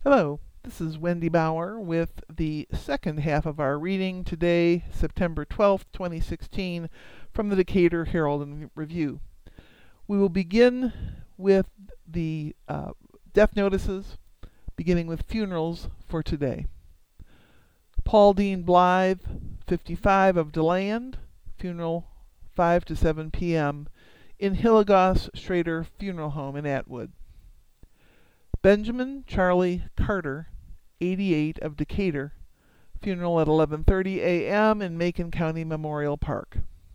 Hello, this is Wendy Bauer with the second half of our reading today, September 12th, 2016, from the Decatur Herald and Review. We will begin with the death notices, beginning with funerals for today. Paul Dean Blythe, 55, of DeLand, funeral 5 to 7 p.m. in Hillegas Schrader Funeral Home in Atwood. Benjamin Charlie Carter, 88, of Decatur, funeral at 11:30 a.m. in Macon County Memorial Park.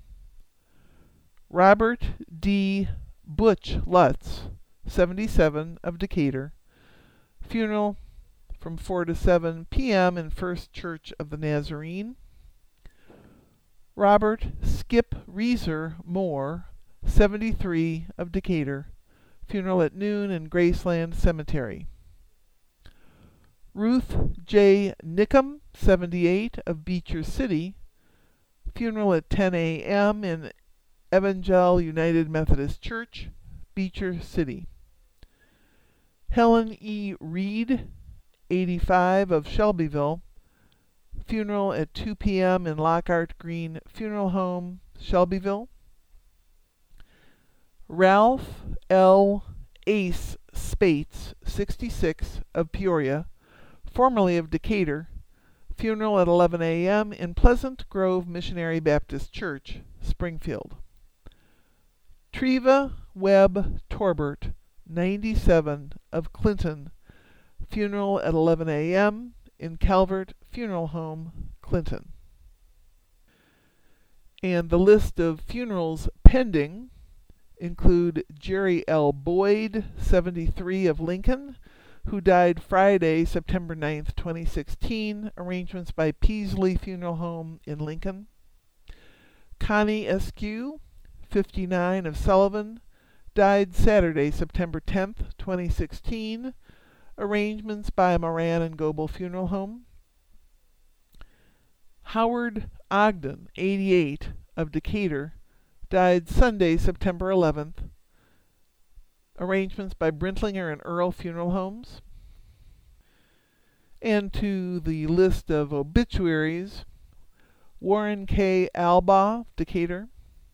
Robert D. Butch Lutz, 77, of Decatur, funeral from 4 to 7 p.m. in First Church of the Nazarene. Robert Skip Reeser Moore, 73, of Decatur, funeral at noon in Graceland Cemetery. Ruth J. Nickum, 78, of Beecher City, funeral at 10 a.m. in Evangel United Methodist Church, Beecher City. Helen E. Reed, 85, of Shelbyville, funeral at 2 p.m. in Lockhart Green Funeral Home, Shelbyville. Ralph L. Ace Spates, 66, of Peoria, formerly of Decatur, funeral at 11 a.m. in Pleasant Grove Missionary Baptist Church, Springfield. Treva Webb Torbert, 97, of Clinton, funeral at 11 a.m. in Calvert Funeral Home, Clinton. And the list of funerals pending include Jerry L. Boyd, 73, of Lincoln, who died Friday, September 9th, 2016, arrangements by Peasley Funeral Home in Lincoln. Connie Eskew, 59, of Sullivan, died Saturday, September 10th, 2016, arrangements by Moran and Goebel Funeral Home. Howard Ogden, 88, of Decatur, died Sunday, September 11th. Arrangements by Brintlinger and Earl Funeral Homes. And to the list of obituaries, Warren K. Albaugh, Decatur.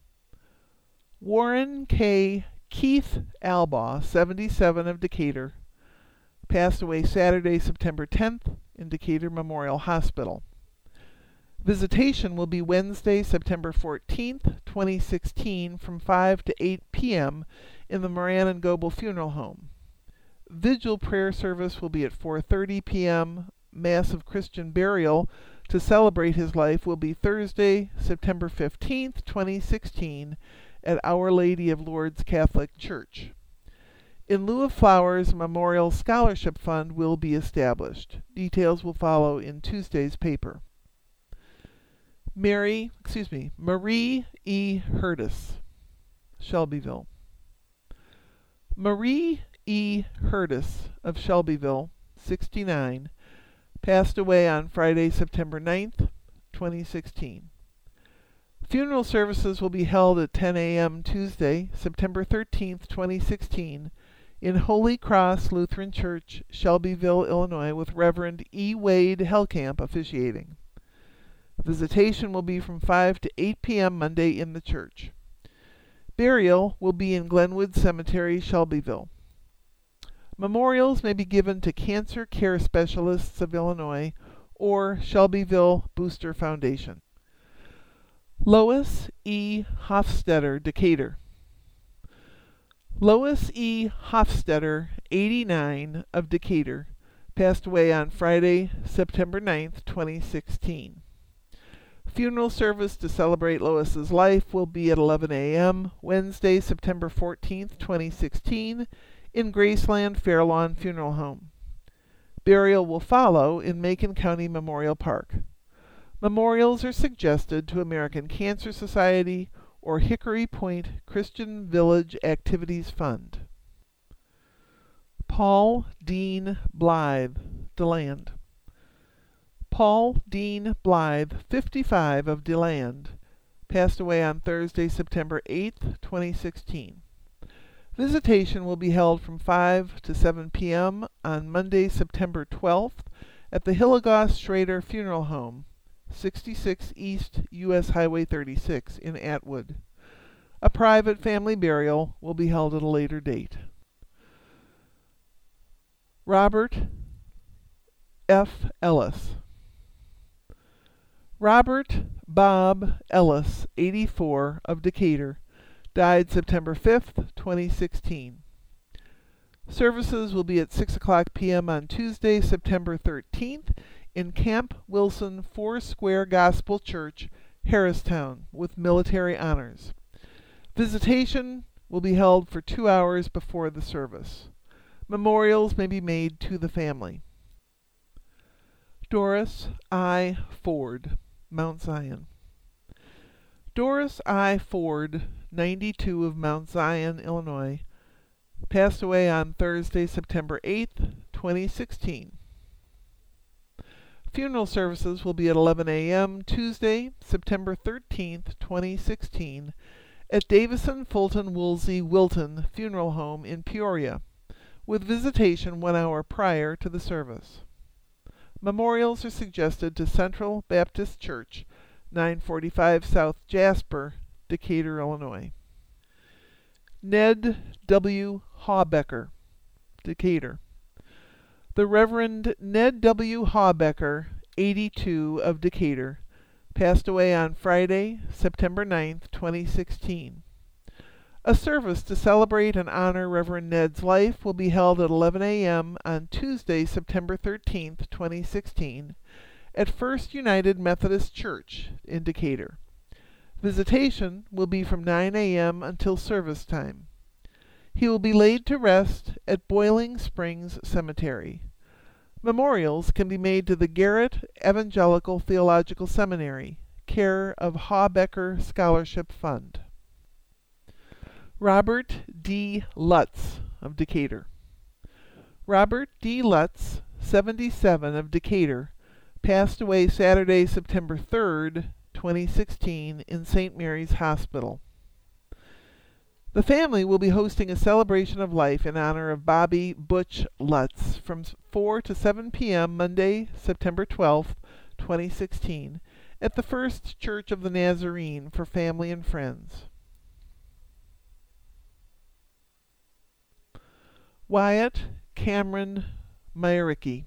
Warren K. Keith Albaugh, 77, of Decatur, passed away Saturday, September 10th, in Decatur Memorial Hospital. Visitation will be Wednesday, September 14th, 2016, from 5 to 8 p.m. in the Moran and Goebel Funeral Home. Vigil prayer service will be at 4:30 p.m. Mass of Christian burial to celebrate his life will be Thursday, September 15th, 2016, at Our Lady of Lourdes Catholic Church. In lieu of flowers, a memorial scholarship fund will be established. Details will follow in Tuesday's paper. Marie E. Hurtis, Shelbyville. Marie E. Hurtis, of Shelbyville, 69, passed away on Friday, September 9th, 2016. Funeral services will be held at 10 a.m. Tuesday, September 13th, 2016, in Holy Cross Lutheran Church, Shelbyville, Illinois, with Reverend E. Wade Hellcamp officiating. Visitation will be from 5 to 8 p.m. Monday in the church. Burial will be in Glenwood Cemetery, Shelbyville. Memorials may be given to Cancer Care Specialists of Illinois or Shelbyville Booster Foundation. Lois E. Hofstetter, Decatur. Lois E. Hofstetter, 89, of Decatur, passed away on Friday, September 9th, 2016. Funeral service to celebrate Lois's life will be at 11 a.m. Wednesday, September 14th, 2016, in Graceland Fairlawn Funeral Home. Burial will follow in Macon County Memorial Park. Memorials are suggested to American Cancer Society or Hickory Point Christian Village Activities Fund. Paul Dean Blythe, DeLand. Paul Dean Blythe, 55, of DeLand, passed away on Thursday, September 8th, 2016. Visitation will be held from 5 to 7 p.m. on Monday, September 12th at the Hillegoss Schrader Funeral Home, 66 East U.S. Highway 36 in Atwood. A private family burial will be held at a later date. Robert F. Ellis. Robert Bob Ellis, 84, of Decatur, died September 5th, 2016. Services will be at 6 o'clock p.m. on Tuesday, September 13th, in Camp Wilson Foursquare Gospel Church, Harristown, with military honors. Visitation will be held for 2 hours before the service. Memorials may be made to the family. Doris I. Ford, Mount Zion. Doris I. Ford, 92, of Mount Zion, Illinois, passed away on Thursday, September 8th, 2016. Funeral services will be at 11 a.m. Tuesday, September 13th, 2016, at Davison Fulton Woolsey Wilton Funeral Home in Peoria, with visitation 1 hour prior to the service. Memorials are suggested to Central Baptist Church, 945 South Jasper, Decatur, Illinois. Ned W. Hawbecker, Decatur. The Reverend Ned W. Hawbecker, 82, of Decatur, passed away on Friday, September 9th, 2016. A service to celebrate and honor Reverend Ned's life will be held at 11 a.m. on Tuesday, September 13th, 2016, at First United Methodist Church in Decatur. Visitation will be from 9 a.m. until service time. He will be laid to rest at Boiling Springs Cemetery. Memorials can be made to the Garrett Evangelical Theological Seminary, care of Hawbecker Scholarship Fund. Robert D. Lutz, of Decatur. Robert D. Lutz, 77, of Decatur, passed away Saturday, September 3rd, 2016, in St. Mary's Hospital. The family will be hosting a celebration of life in honor of Bobby Butch Lutz from 4 to 7 p.m. Monday, September 12th, 2016, at the First Church of the Nazarene for family and friends. Wyatt Cameron Myricky,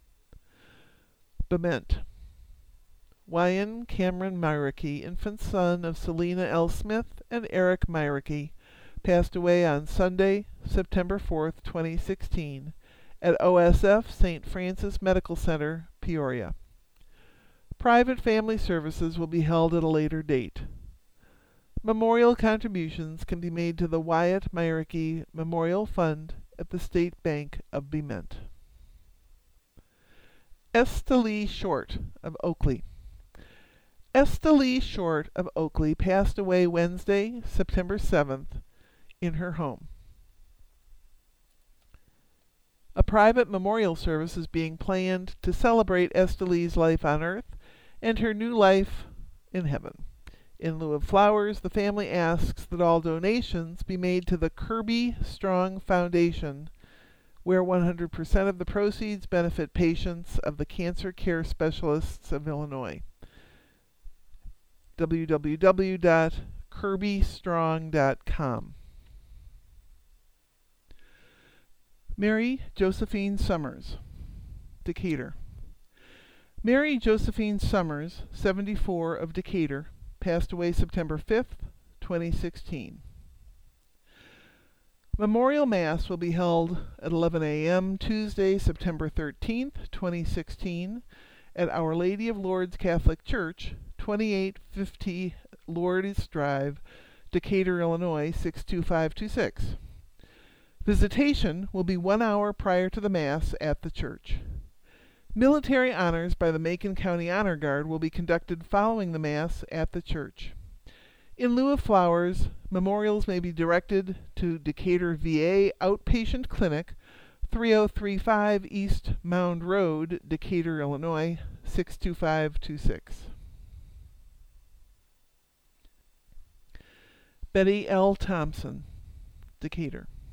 Bement. Wyan Cameron Myricky, infant son of Selena L. Smith and Eric Myricky, passed away on Sunday, September 4th, 2016, at OSF St. Francis Medical Center, Peoria. Private family services will be held at a later date. Memorial contributions can be made to the Wyatt Myricky Memorial Fund at the State Bank of Bement. Esta Lee Short, of Oakley. Esta Lee Short, of Oakley, passed away Wednesday, September 7th, in her home. A private memorial service is being planned to celebrate Esta Lee's life on earth and her new life in heaven. In lieu of flowers, the family asks that all donations be made to the Kirby Strong Foundation, where 100% of the proceeds benefit patients of the Cancer Care Specialists of Illinois. www.kirbystrong.com. Mary Josephine Summers, Decatur. Mary Josephine Summers, 74, of Decatur, passed away September 5th, 2016. Memorial Mass will be held at 11 a.m. Tuesday, September 13th, 2016, at Our Lady of Lourdes Catholic Church, 2850 Lourdes Drive, Decatur, Illinois, 62526. Visitation will be 1 hour prior to the Mass at the church. Military honors by the Macon County Honor Guard will be conducted following the Mass at the church. In lieu of flowers, memorials may be directed to Decatur VA Outpatient Clinic, 3035 East Mound Road, Decatur, Illinois, 62526. Betty L. Thompson, Decatur.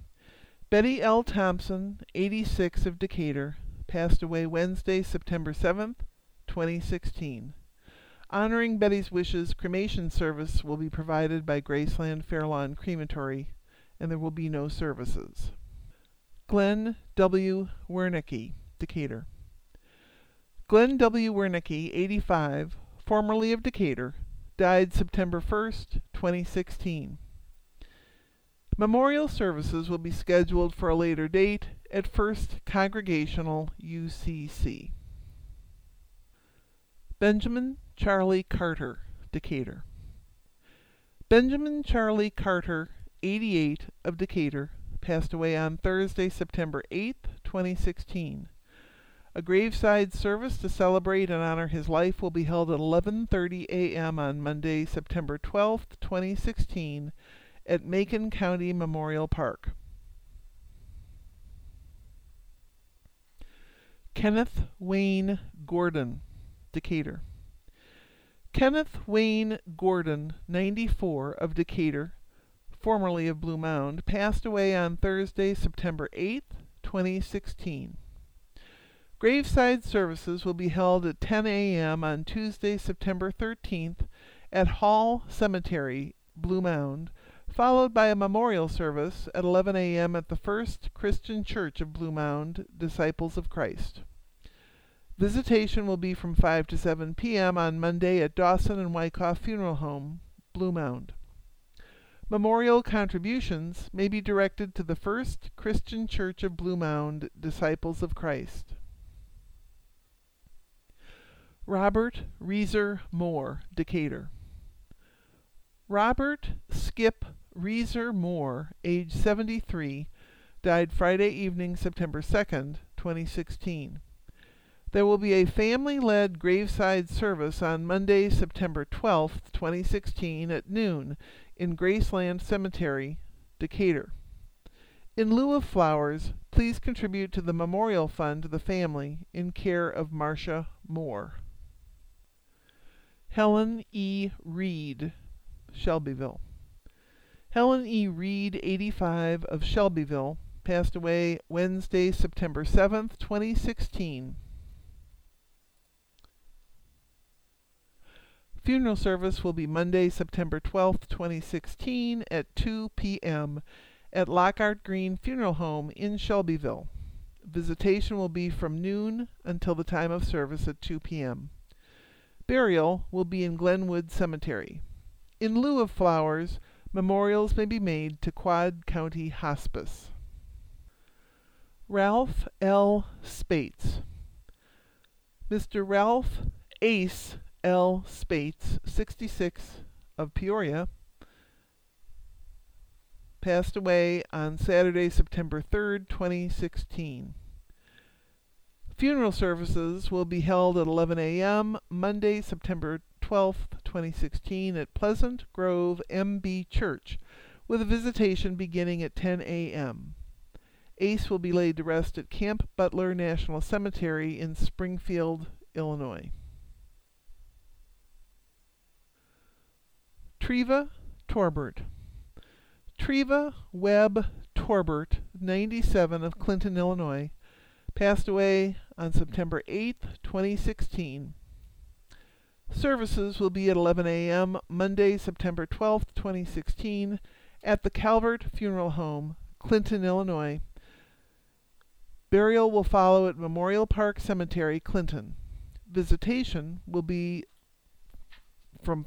Betty L. Thompson, 86, of Decatur, passed away Wednesday, September 7th, 2016. Honoring Betty's wishes, cremation service will be provided by Graceland Fairlawn Crematory, and there will be no services. Glenn W. Wernicke, Decatur. Glenn W. Wernicke, 85, formerly of Decatur, died September 1st, 2016. Memorial services will be scheduled for a later date at First Congregational UCC. Benjamin Charlie Carter, Decatur. Benjamin Charlie Carter, 88, of Decatur, passed away on Thursday, September 8th, 2016. A graveside service to celebrate and honor his life will be held at 11:30 a.m. on Monday, September 12th, 2016, at Macon County Memorial Park. Kenneth Wayne Gordon, Decatur. Kenneth Wayne Gordon, 94, of Decatur, formerly of Blue Mound, passed away on Thursday, September 8th, 2016. Graveside services will be held at 10 a.m. on Tuesday, September 13th, at Hall Cemetery, Blue Mound, followed by a memorial service at 11 a.m. at the First Christian Church of Blue Mound, Disciples of Christ. Visitation will be from 5 to 7 p.m. on Monday at Dawson and Wyckoff Funeral Home, Blue Mound. Memorial contributions may be directed to the First Christian Church of Blue Mound, Disciples of Christ. Robert Reeser Moore, Decatur. Robert Skip Reeser Moore, age 73, died Friday evening, September 2nd, 2016. There will be a family-led graveside service on Monday, September 12th, 2016, at noon in Graceland Cemetery, Decatur. In lieu of flowers, please contribute to the memorial fund to the family in care of Marcia Moore. Helen E. Reed, Shelbyville. Helen E. Reed, 85, of Shelbyville, passed away Wednesday, September 7th, 2016. Funeral service will be Monday, September 12th, 2016, at 2 p.m. at Lockhart Green Funeral Home in Shelbyville. Visitation will be from noon until the time of service at 2 p.m. Burial will be in Glenwood Cemetery. In lieu of flowers, memorials may be made to Quad County Hospice. Ralph L. Spates. Mr. Ralph Ace L. Spates, 66, of Peoria, passed away on Saturday, September 3rd, 2016. Funeral services will be held at 11 a.m. Monday, September 12th, 2016, at Pleasant Grove MB Church, with a visitation beginning at 10 a.m. Ace will be laid to rest at Camp Butler National Cemetery in Springfield, Illinois. Treva Torbert. Treva Webb Torbert, 97, of Clinton, Illinois, passed away on September 8th, 2016. Services will be at 11 a.m. Monday, September 12th, 2016, at the Calvert Funeral Home, Clinton, Illinois. Burial will follow at Memorial Park Cemetery, Clinton. Visitation will be from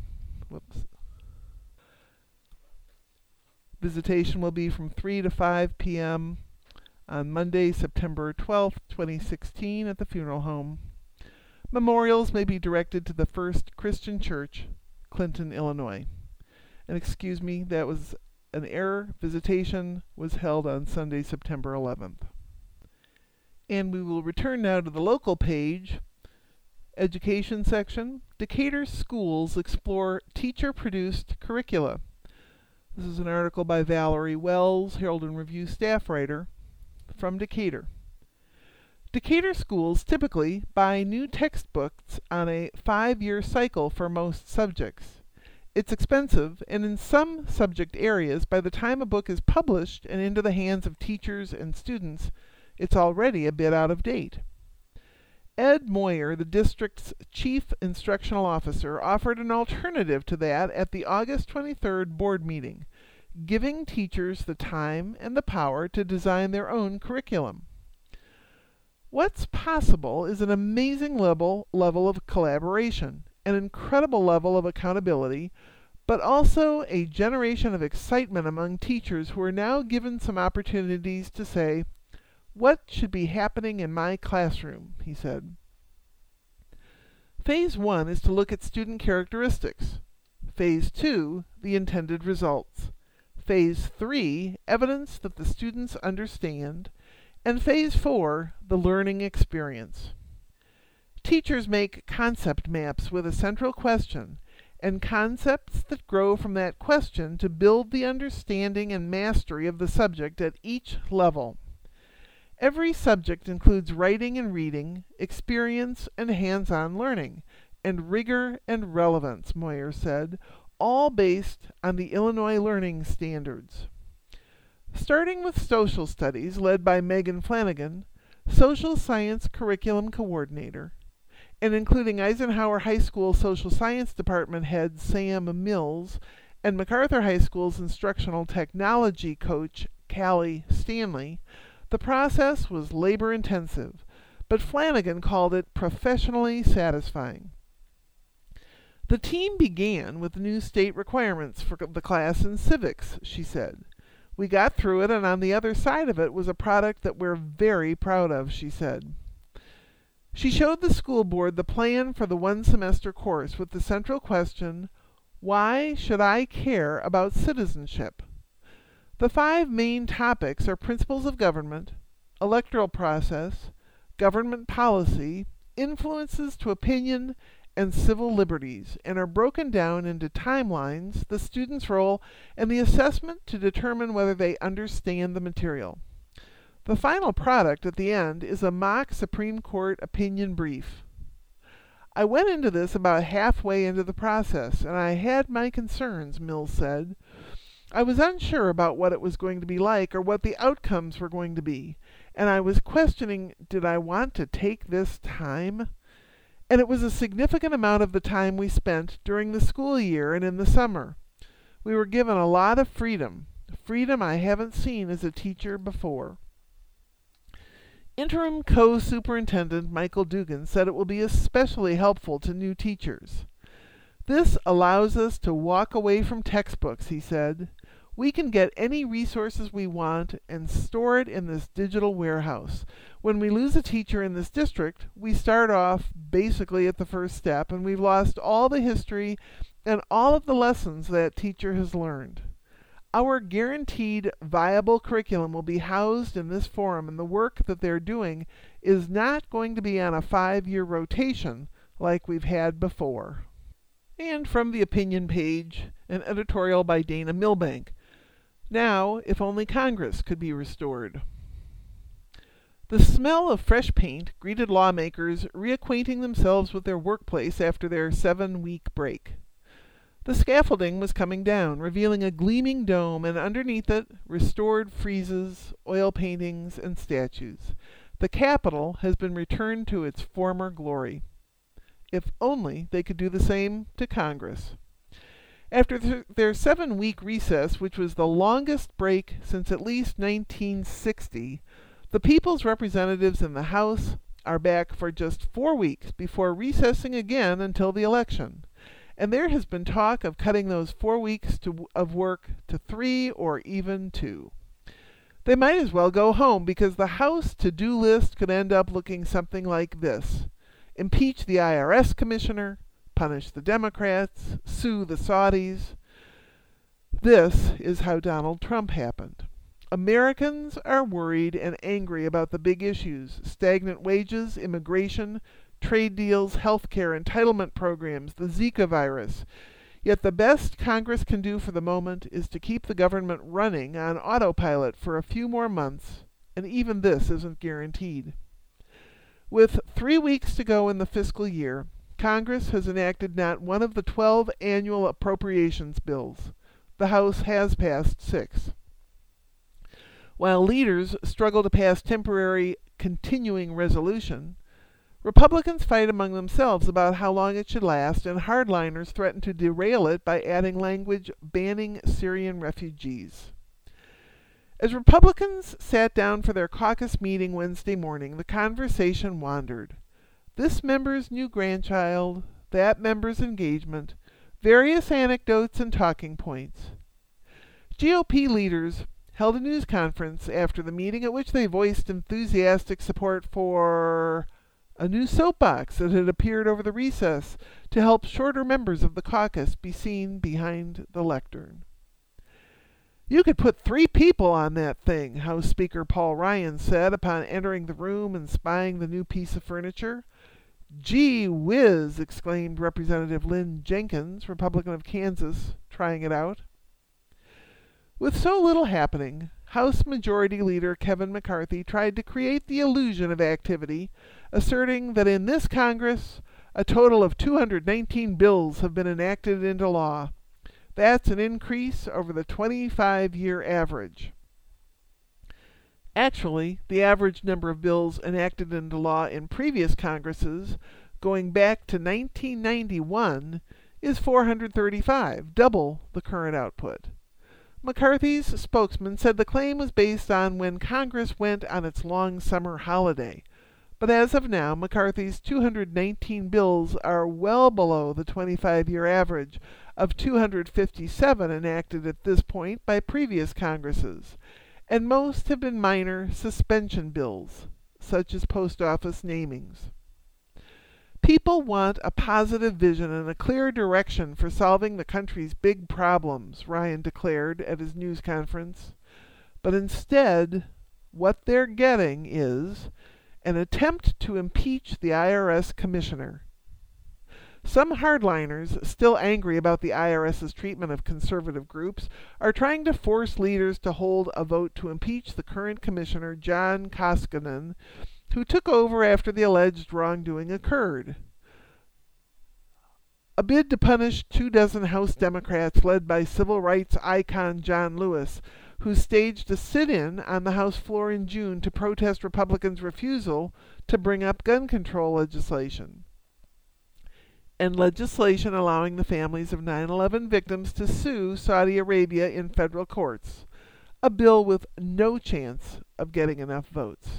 Visitation will be from 3 to 5 p.m. on Monday, September 12th, 2016, at the funeral home. Memorials may be directed to the First Christian Church, Clinton, Illinois. And excuse me, that was an error. Visitation was held on Sunday, September 11th. And we will return now to the local page. Education section. Decatur schools explore teacher-produced curricula. This is an article by Valerie Wells, Herald and Review staff writer, from Decatur. Decatur schools typically buy new textbooks on a 5-year cycle for most subjects. It's expensive, and in some subject areas, by the time a book is published and into the hands of teachers and students, it's already a bit out of date. Ed Moyer, the district's chief instructional officer, offered an alternative to that at the August 23rd board meeting, giving teachers the time and the power to design their own curriculum. What's possible is an amazing level of collaboration, an incredible level of accountability, but also a generation of excitement among teachers who are now given some opportunities to say, "What should be happening in my classroom?" he said. Phase 1 is to look at student characteristics. Phase 2, the intended results. Phase 3, evidence that the students understand. And Phase 4, the learning experience. Teachers make concept maps with a central question, and concepts that grow from that question to build the understanding and mastery of the subject at each level. Every subject includes writing and reading, experience and hands-on learning, and rigor and relevance, Moyer said, all based on the Illinois Learning Standards. Starting with social studies, led by Megan Flanagan, social science curriculum coordinator, and including Eisenhower High School Social Science Department head Sam Mills and MacArthur High School's instructional technology coach Callie Stanley, the process was labor-intensive, but Flanagan called it professionally satisfying. The team began with new state requirements for the class in civics, she said. We got through it, and on the other side of it was a product that we're very proud of, she said. She showed the school board the plan for the one-semester course with the central question, why should I care about citizenship? The 5 main topics are principles of government, electoral process, government policy, influences to opinion, and civil liberties, and are broken down into timelines, the student's role, and the assessment to determine whether they understand the material. The final product at the end is a mock Supreme Court opinion brief. I went into this about halfway into the process, and I had my concerns, Mills said. I was unsure about what it was going to be like or what the outcomes were going to be, and I was questioning, did I want to take this time? And it was a significant amount of the time we spent during the school year and in the summer. We were given a lot of freedom I haven't seen as a teacher before. Interim co-superintendent Michael Dugan said it will be especially helpful to new teachers. This allows us to walk away from textbooks, he said. We can get any resources we want and store it in this digital warehouse. When we lose a teacher in this district, we start off basically at the first step, and we've lost all the history and all of the lessons that teacher has learned. Our guaranteed viable curriculum will be housed in this forum, and the work that they're doing is not going to be on a 5-year rotation like we've had before. And from the opinion page, an editorial by Dana Milbank. Now, if only Congress could be restored. The smell of fresh paint greeted lawmakers reacquainting themselves with their workplace after their 7-week break. The scaffolding was coming down, revealing a gleaming dome, and underneath it, restored friezes, oil paintings, and statues. The Capitol has been returned to its former glory. If only they could do the same to Congress. After their 7-week recess, which was the longest break since at least 1960, the people's representatives in the House are back for just 4 weeks before recessing again until the election. And there has been talk of cutting those 4 weeks of work to 3 or even 2. They might as well go home, because the House to-do list could end up looking something like this. Impeach the IRS commissioner, punish the Democrats, sue the Saudis. This is how Donald Trump happened. Americans are worried and angry about the big issues: stagnant wages, immigration, trade deals, health care, entitlement programs, the Zika virus. Yet the best Congress can do for the moment is to keep the government running on autopilot for a few more months, and even this isn't guaranteed. With 3 weeks to go in the fiscal year, Congress has enacted not one of the 12 annual appropriations bills. The House has passed 6. While leaders struggle to pass temporary continuing resolution, Republicans fight among themselves about how long it should last, and hardliners threaten to derail it by adding language banning Syrian refugees. As Republicans sat down for their caucus meeting Wednesday morning, the conversation wandered. This member's new grandchild, that member's engagement, various anecdotes and talking points. GOP leaders held a news conference after the meeting at which they voiced enthusiastic support for a new soapbox that had appeared over the recess to help shorter members of the caucus be seen behind the lectern. "You could put 3 people on that thing," House Speaker Paul Ryan said upon entering the room and spying the new piece of furniture. "Gee whiz!" exclaimed Representative Lynn Jenkins, Republican of Kansas, trying it out. With so little happening, House Majority Leader Kevin McCarthy tried to create the illusion of activity, asserting that in this Congress, a total of 219 bills have been enacted into law. That's an increase over the 25-year average. Actually, the average number of bills enacted into law in previous Congresses, going back to 1991, is 435, double the current output. McCarthy's spokesman said the claim was based on when Congress went on its long summer holiday. But as of now, McCarthy's 219 bills are well below the 25-year average of 257 enacted at this point by previous Congresses, and most have been minor suspension bills, such as post office namings. People want a positive vision and a clear direction for solving the country's big problems, Ryan declared at his news conference. But instead, what they're getting is an attempt to impeach the IRS commissioner. Some hardliners, still angry about the IRS's treatment of conservative groups, are trying to force leaders to hold a vote to impeach the current commissioner, John Koskinen, who took over after the alleged wrongdoing occurred. A bid to punish 24 House Democrats led by civil rights icon John Lewis, who staged a sit-in on the House floor in June to protest Republicans' refusal to bring up gun control legislation, and legislation allowing the families of 9/11 victims to sue Saudi Arabia in federal courts, a bill with no chance of getting enough votes.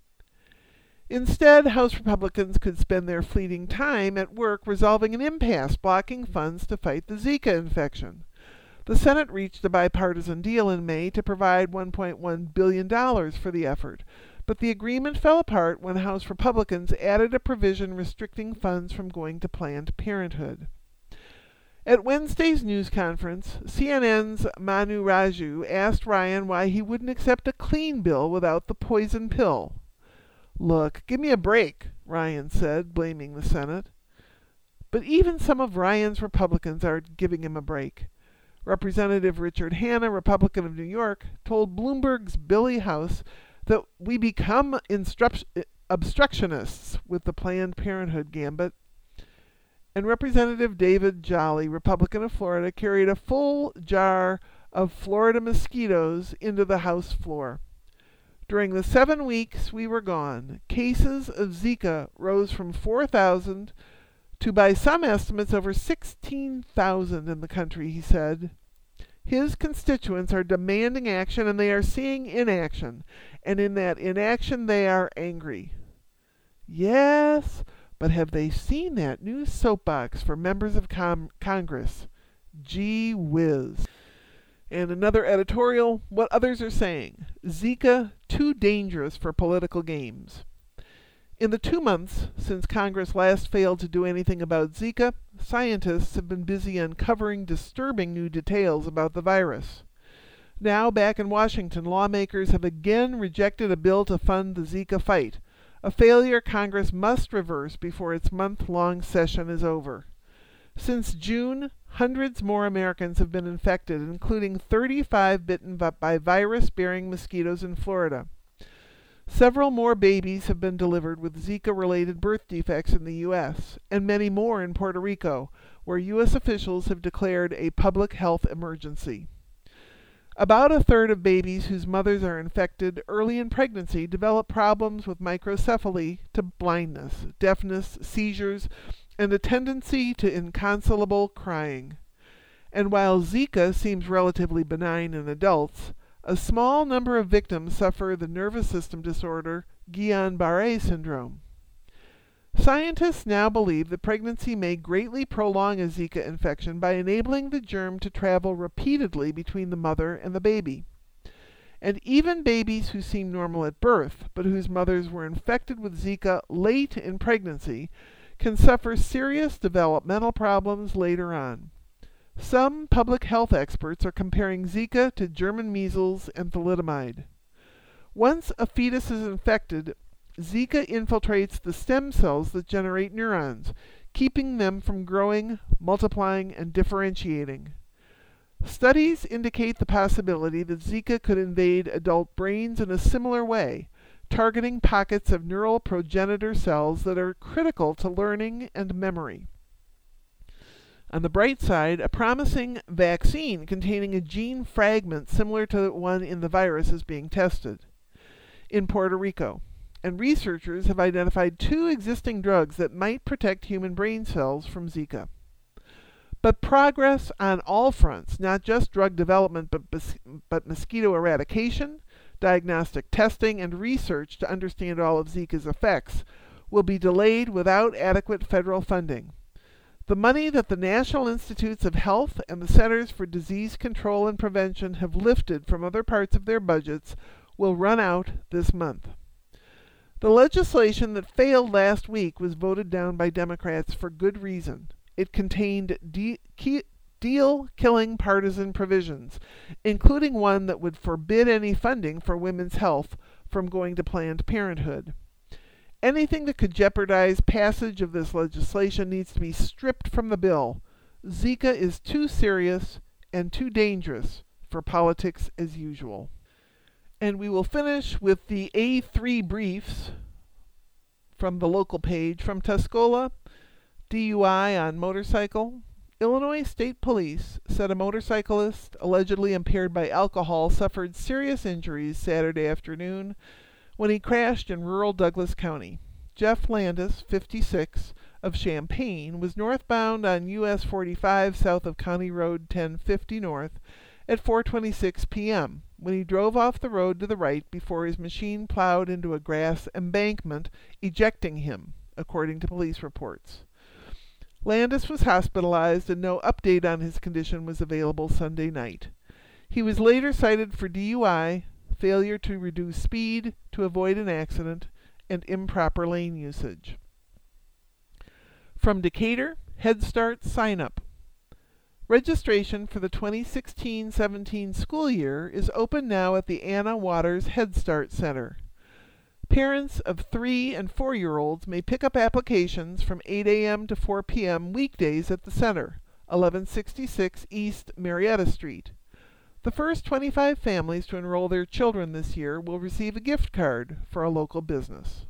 Instead, House Republicans could spend their fleeting time at work resolving an impasse blocking funds to fight the Zika infection. The Senate reached a bipartisan deal in May to provide $1.1 billion for the effort, but the agreement fell apart when House Republicans added a provision restricting funds from going to Planned Parenthood. At Wednesday's news conference, CNN's Manu Raju asked Ryan why he wouldn't accept a clean bill without the poison pill. "Look, give me a break," Ryan said, blaming the Senate. But even some of Ryan's Republicans aren't giving him a break. Representative Richard Hanna, Republican of New York, told Bloomberg's Billy House that we become obstructionists with the Planned Parenthood gambit. And Representative David Jolly, Republican of Florida, carried a full jar of Florida mosquitoes into the House floor. During the 7 weeks we were gone, cases of Zika rose from 4,000 to, by some estimates, over 16,000 in the country, he said. His constituents are demanding action, and they are seeing inaction, and in that inaction they are angry. Yes, but have they seen that new soapbox for members of Congress? Gee whiz. And another editorial, what others are saying. Zika, too dangerous for political games. In the 2 months since Congress last failed to do anything about Zika, scientists have been busy uncovering disturbing new details about the virus. Now, back in Washington, lawmakers have again rejected a bill to fund the Zika fight, a failure Congress must reverse before its month-long session is over. Since June, hundreds more Americans have been infected, including 35 bitten by virus-bearing mosquitoes in Florida. Several more babies have been delivered with Zika-related birth defects in the U.S., and many more in Puerto Rico, where U.S. officials have declared a public health emergency. About a third of babies whose mothers are infected early in pregnancy develop problems with microcephaly to blindness, deafness, seizures, and a tendency to inconsolable crying. And while Zika seems relatively benign in adults, a small number of victims suffer the nervous system disorder Guillain-Barré syndrome. Scientists now believe that pregnancy may greatly prolong a Zika infection by enabling the germ to travel repeatedly between the mother and the baby. And even babies who seem normal at birth, but whose mothers were infected with Zika late in pregnancy, can suffer serious developmental problems later on. Some public health experts are comparing Zika to German measles and thalidomide. Once a fetus is infected, Zika infiltrates the stem cells that generate neurons, keeping them from growing, multiplying, and differentiating. Studies indicate the possibility that Zika could invade adult brains in a similar way, targeting pockets of neural progenitor cells that are critical to learning and memory. On the bright side, a promising vaccine containing a gene fragment similar to the one in the virus is being tested in Puerto Rico, and researchers have identified 2 existing drugs that might protect human brain cells from Zika. But progress on all fronts, not just drug development, but mosquito eradication, diagnostic testing, and research to understand all of Zika's effects, will be delayed without adequate federal funding. The money that the National Institutes of Health and the Centers for Disease Control and Prevention have lifted from other parts of their budgets will run out this month. The legislation that failed last week was voted down by Democrats for good reason. It contained deal-killing partisan provisions, including one that would forbid any funding for women's health from going to Planned Parenthood. Anything that could jeopardize passage of this legislation needs to be stripped from the bill. Zika is too serious and too dangerous for politics as usual. And we will finish with the A3 briefs from the local page. From Tuscola, DUI on motorcycle. Illinois State Police said a motorcyclist allegedly impaired by alcohol suffered serious injuries Saturday afternoon when he crashed in rural Douglas County. Jeff Landis, 56, of Champaign, was northbound on US 45 south of County Road 1050 North at 4:26 p.m. when he drove off the road to the right before his machine plowed into a grass embankment, ejecting him, according to police reports. Landis was hospitalized and no update on his condition was available Sunday night. He was later cited for DUI, failure to reduce speed to avoid an accident, and improper lane usage. From Decatur, Head Start sign-up. Registration for the 2016-17 school year is open now at the Anna Waters Head Start Center. Parents of 3- and 4-year-olds may pick up applications from 8 a.m. to 4 p.m. weekdays at the center, 1166 East Marietta Street. The first 25 families to enroll their children this year will receive a gift card for a local business.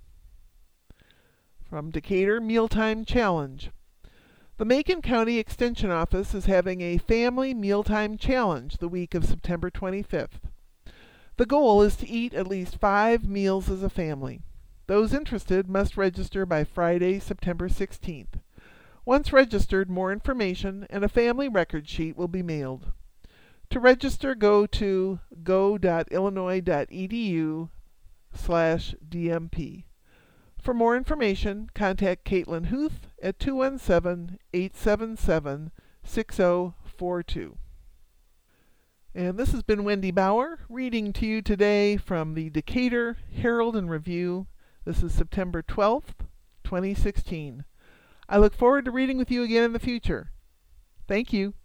From Decatur, Mealtime Challenge. The Macon County Extension Office is having a Family Mealtime Challenge the week of September 25th. The goal is to eat at least 5 meals as a family. Those interested must register by Friday, September 16th. Once registered, more information and a family record sheet will be mailed. To register, go to go.illinois.edu/DMP. For more information, contact Caitlin Huth at 217-877-6042. And this has been Wendy Bauer reading to you today from the Decatur Herald and Review. This is September 12th, 2016. I look forward to reading with you again in the future. Thank you.